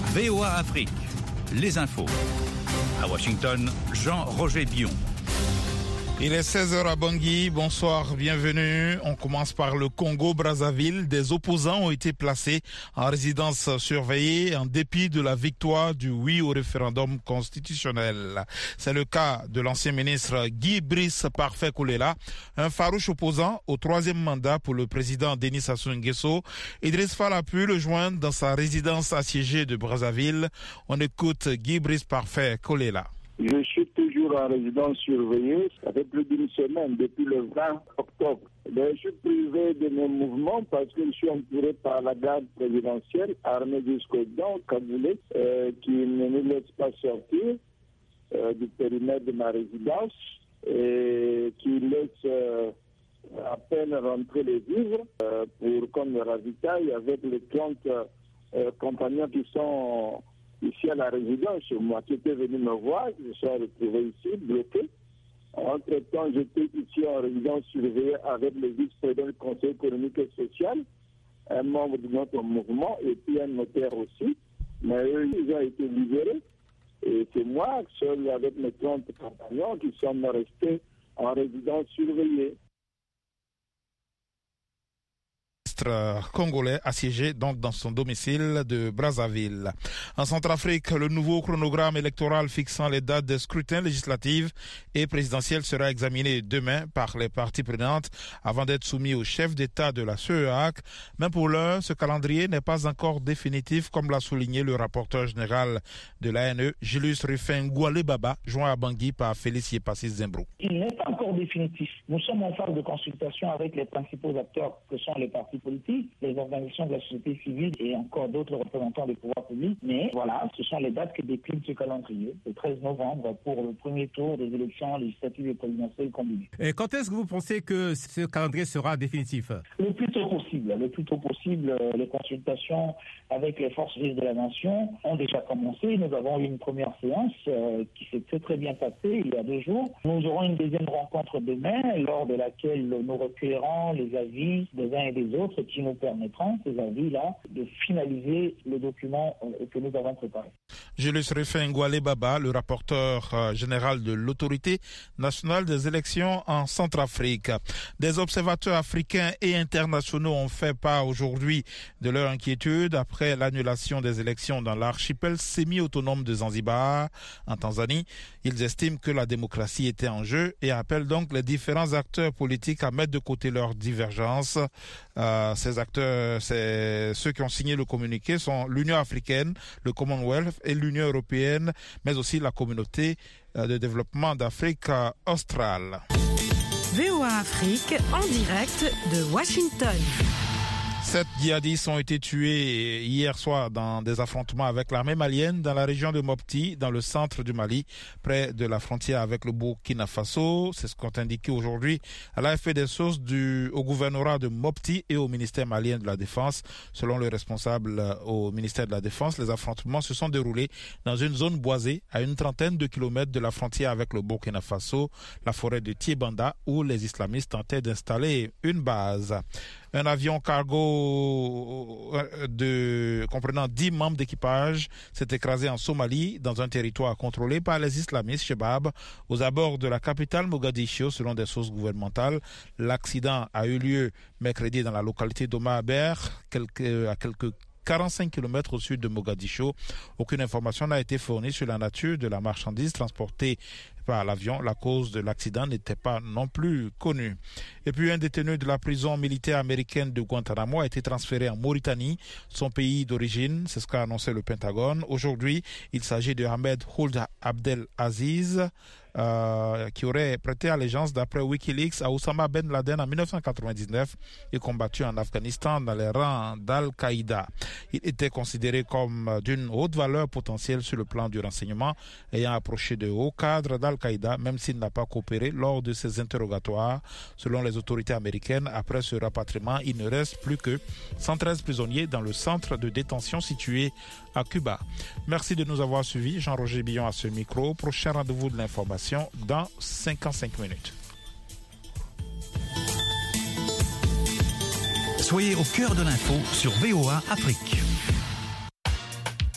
VOA Afrique, les infos. À Washington, Jean-Roger Bion. Il est 16h à Bangui. Bonsoir, bienvenue. On commence par le Congo-Brazzaville. Des opposants ont été placés en résidence surveillée en dépit de la victoire du oui au référendum constitutionnel. C'est le cas de l'ancien ministre Guy Brice Parfait Kolela, un farouche opposant au troisième mandat pour le président Denis Sassou Nguesso. Idriss Fall a pu le joindre dans sa résidence assiégée de Brazzaville. On écoute Guy Brice Parfait Kolela. Je suis toujours en résidence surveillée. Ça fait plus d'une semaine, depuis le 20 octobre. Je suis privé de mes mouvements parce que je suis entouré par la garde présidentielle, armée jusqu'aux dents, cagoulée, qui ne nous laisse pas sortir du périmètre de ma résidence et qui laisse à peine rentrer les vivres pour qu'on me ravitaille avec les 30 compagnons qui sont ici à la résidence chez moi, qui était venu me voir. Je suis retrouvé ici, bloqué. Entre-temps, j'étais ici en résidence surveillée avec le vice-président du Conseil économique et social, un membre de notre mouvement, et puis un notaire aussi. Mais eux, ils ont été libérés. Et c'est moi, seul avec mes 30 compagnons, qui sommes restés en résidence surveillée. Congolais assiégé donc dans son domicile de Brazzaville. En Centrafrique, le nouveau chronogramme électoral fixant les dates des scrutins législatifs et présidentiels sera examiné demain par les parties prenantes avant d'être soumis au chef d'État de la CEAC. Mais pour l'heure, ce calendrier n'est pas encore définitif, comme l'a souligné le rapporteur général de l'ANE, Julius Rufin Baba, joint à Bangui par Félix Yepassis Zembro. Il n'est pas encore définitif. Nous sommes en phase de consultation avec les principaux acteurs que sont les partis politiques, les organisations de la société civile et encore d'autres représentants des pouvoirs publics. Mais voilà, ce sont les dates que décline ce calendrier, le 13 novembre, pour le premier tour des élections législatives et présidentielles combinées. Et quand est-ce que vous pensez que ce calendrier sera définitif ? Le plus tôt possible. Le plus tôt possible. Les consultations avec les forces vives de la nation ont déjà commencé. Nous avons eu une première séance qui s'est très bien passée il y a 2 jours. Nous aurons une deuxième rencontre demain, lors de laquelle nous recueillerons les avis des uns et des autres qui nous permettront, ces avis-là, de finaliser le document que nous avons préparé. Julius Rufin Baba, le rapporteur général de l'autorité nationale des élections en Centrafrique. Des observateurs africains et internationaux ont fait part aujourd'hui de leur inquiétude après l'annulation des élections dans l'archipel semi-autonome de Zanzibar, en Tanzanie. Ils estiment que la démocratie était en jeu et appellent donc les différents acteurs politiques à mettre de côté leurs divergences. Ces acteurs, ceux qui ont signé le communiqué, sont l'Union africaine, le Commonwealth et l'Union européenne, mais aussi la communauté de développement d'Afrique australe. VOA Afrique en direct de Washington. 7 djihadistes ont été tués hier soir dans des affrontements avec l'armée malienne dans la région de Mopti, dans le centre du Mali, près de la frontière avec le Burkina Faso. C'est ce qu'ont indiqué aujourd'hui à l'AFP des sources au gouvernorat de Mopti et au ministère malien de la Défense. Selon le responsable au ministère de la Défense, les affrontements se sont déroulés dans une zone boisée à une trentaine de kilomètres de la frontière avec le Burkina Faso, la forêt de Tiebanda, où les islamistes tentaient d'installer une base. Un avion cargo comprenant 10 membres d'équipage s'est écrasé en Somalie dans un territoire contrôlé par les islamistes Chebab aux abords de la capitale Mogadiscio, selon des sources gouvernementales. L'accident a eu lieu mercredi dans la localité d'Omaber, à quelques 45 km au sud de Mogadiscio. Aucune information n'a été fournie sur la nature de la marchandise transportée par l'avion. La cause de l'accident n'était pas non plus connue. Et puis un détenu de la prison militaire américaine de Guantanamo a été transféré en Mauritanie, son pays d'origine. C'est ce qu'a annoncé le Pentagone. Aujourd'hui, il s'agit de Ahmed Ould Abdel Aziz, qui aurait prêté allégeance d'après Wikileaks à Osama Ben Laden en 1999 et combattu en Afghanistan dans les rangs d'Al-Qaïda. Il était considéré comme d'une haute valeur potentielle sur le plan du renseignement, ayant approché de hauts cadres d'Al-Qaïda, même s'il n'a pas coopéré lors de ses interrogatoires. Selon les autorités américaines, après ce rapatriement, il ne reste plus que 113 prisonniers dans le centre de détention situé à Cuba. Merci de nous avoir suivis. Jean-Roger Billon à ce micro. Prochain rendez-vous de l'information dans 55 minutes. Soyez au cœur de l'info sur VOA Afrique.